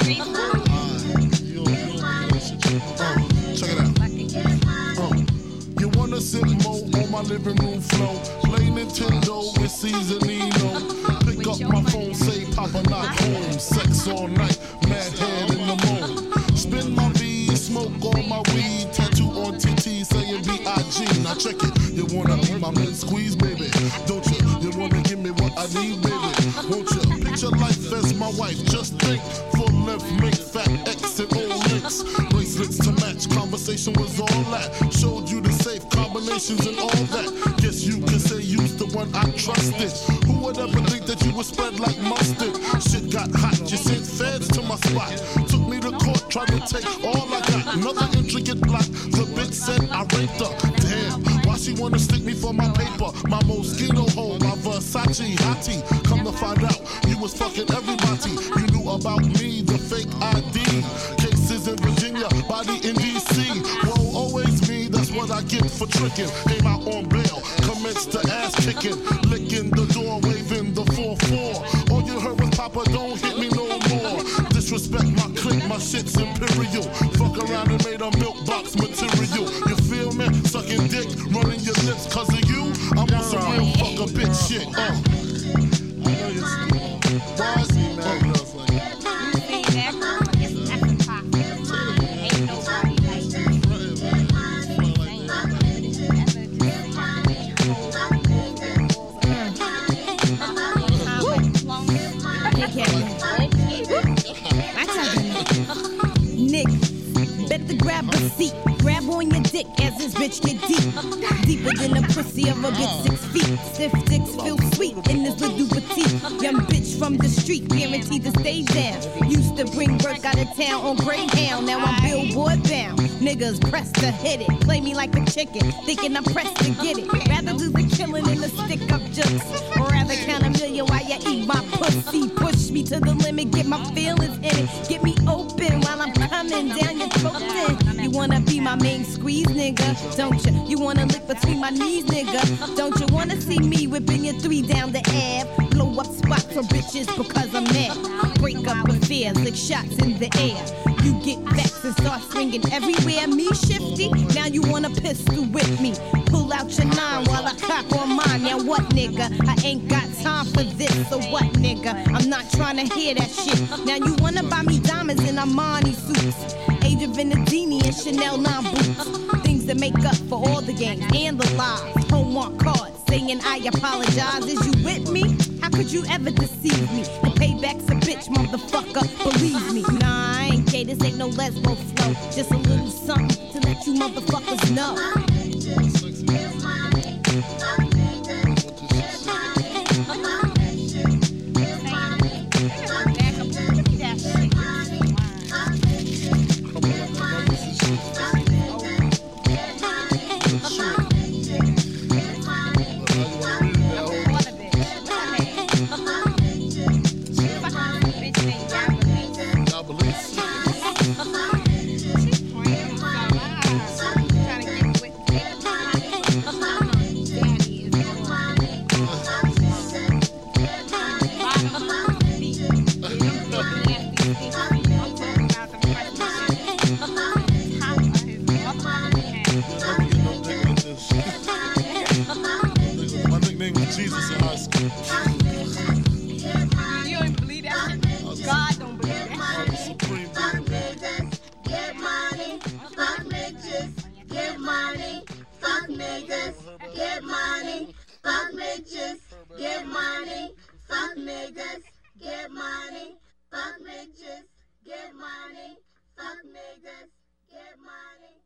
Check it out. You wanna sit more on my living room floor? Play Nintendo with Seasonino. Pick up my phone, say Papa not home. Sex all night, mad head in the moon. Spin my V, smoke all my weed. Tattoo on TT saying B.I.G. Now check it, you wanna be my man squeeze, baby? Don't you? You wanna give me what I need, baby? Won't you? Picture life as my wife, just think. Full length, make fat X and all links. Bracelets to match, conversation was all that. Showed you the safe combinations and all that. Guess you can say you's the one I trusted. Who would ever think that you would spread like mustard? Shit got hot, you sent feds to my spot. Took me to court, tried to take all I got. Another intricate block, the bitch said I raped her. Damn, why she wanna stick me for my paper? My Moschino hole, my Versace hottie. Come to find out, you was fucking everybody. You knew about me, the fake ID. Cases in Virginia, body in DC. Whoa, always me, that's what I get for tricking. Came out on bail, commenced to ass kicking. Licking the door, waving the 4-4. All you heard was Papa, don't hit me no more. Disrespect my clique, my shit's imperial. Fuck around and made a milk box material. You feel me? Sucking dick, running your lips cause of you. I'm on some real fuck a bitch shit. I know you're bossy, man. Grab a seat, grab on your dick as this bitch get deep. Deeper than the pussy of a bitch 6 feet. Stiff dicks feel sweet in this little petite. Young bitch from the street, guaranteed to stay down. Used to bring work out of town on Greyhound. Now I'm billboard bound. Niggas pressed to hit it. Play me like a chicken, thinking I'm pressed to get it. Rather do the killing than the stick up jokes. Or rather count a million while you eat my pussy. Push me to the limit, get my feelings in it. Get me open while I'm coming down your throat. You wanna be my main squeeze, nigga, don't you? You wanna lick between my knees, nigga, don't you? Wanna see me whipping your 3 down the Ave? Blow up spots for bitches because I'm mad. Break up affairs, lick shots in the air. You get vexed and start swinging everywhere. Me shifty, now you wanna pistol whip me. Pull out your 9 while I cock on mine. Now what, nigga? I ain't got time for this, so what, nigga? I'm not trying to hear that shit. Now you wanna buy me diamonds in Armani suits. Age of Venedini and Chanel 9 boots. Things that make up for all the games and the lies. Homework cards saying I apologize. Is you with me? How could you ever deceive me? The payback's a bitch, motherfucker, believe me. Nah, I ain't gay, this ain't no lesbo flow. Just a little something to let you motherfuckers know. Jesus in high school. You don't even believe that shit? God don't believe that shit. Fuck niggas, get money. Fuck bitches, get money. Fuck niggas, get money. Fuck bitches, get money. Fuck niggas, get money. Fuck bitches, get money. Fuck niggas, get money.